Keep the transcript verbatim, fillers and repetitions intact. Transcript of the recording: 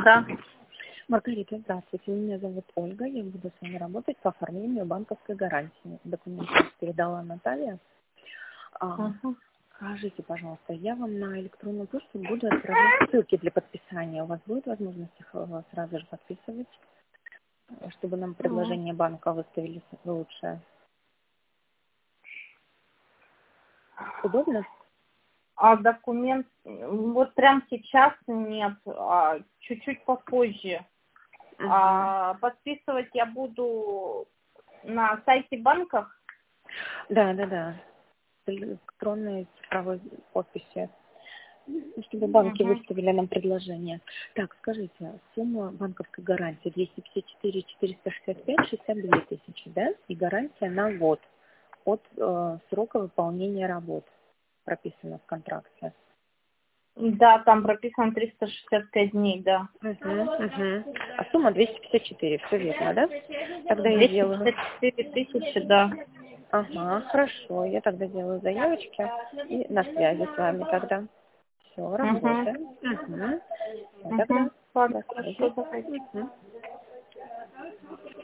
Да. Маргарита, здравствуйте. Меня зовут Ольга. Я буду с вами работать по оформлению банковской гарантии. Документы передала Наталья. А, Угу. Скажите, пожалуйста, я вам на электронную почту буду отправлять ссылки для подписания. У вас будет возможность их э, сразу же подписывать, чтобы нам предложение банка выставили лучшее? Удобно? А документ вот прям сейчас нет, а чуть-чуть попозже. Угу. А подписывать я буду на сайте банков. Да, да, да. Электронной цифровой подписи, чтобы банки Угу. выставили нам предложение. Так, скажите, сумма банковской гарантии двести пятьдесят четыре четыреста шестьдесят пять шестьдесят две тысячи, да? И гарантия на год от э, срока выполнения работ прописано в контракте. Да, там прописано триста шестьдесят пять дней, да. Угу, угу. А сумма двести пятьдесят четыре, все верно, да? Тогда я двести делаю. пятьдесят четыре тысячи, да. Ага, хорошо. Я тогда делаю заявочки и на связи с вами тогда. Все, Угу. работаем. Угу. Угу. Тогда Ладно, до хорошо, связи. давайте. Мгм.